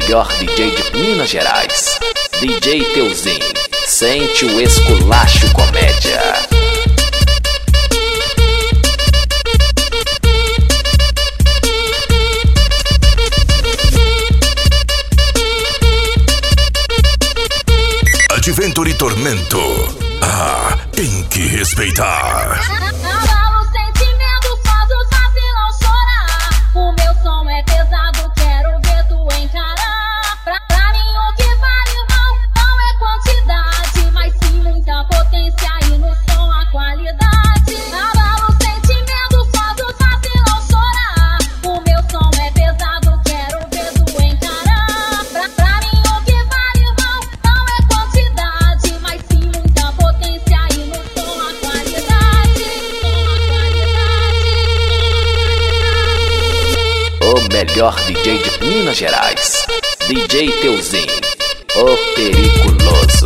melhor DJ de Minas Gerais, DJ Teuzinho, sente o esculacho comédia. Adventure e Tormento, tem que respeitar. Melhor DJ de Minas Gerais, DJ Teuzinho, o periculoso.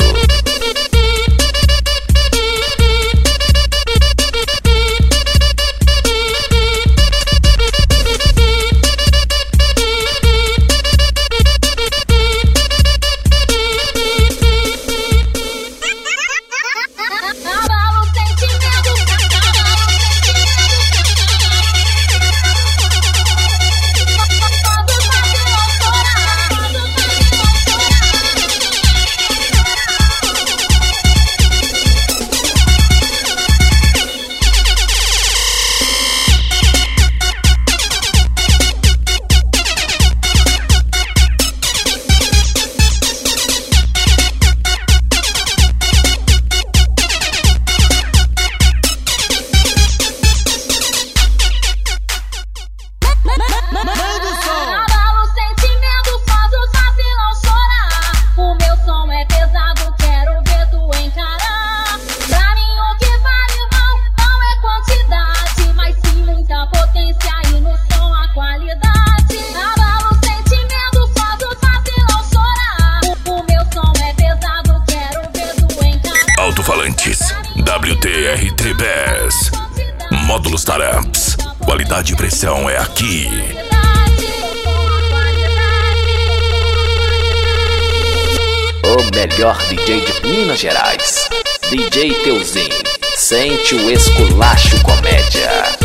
Alto-falantes WTR-3 Bass, módulos Taramps, qualidade e pressão é aqui. O melhor DJ de Minas Gerais, DJ Teuzinho, sente o esculacho comédia.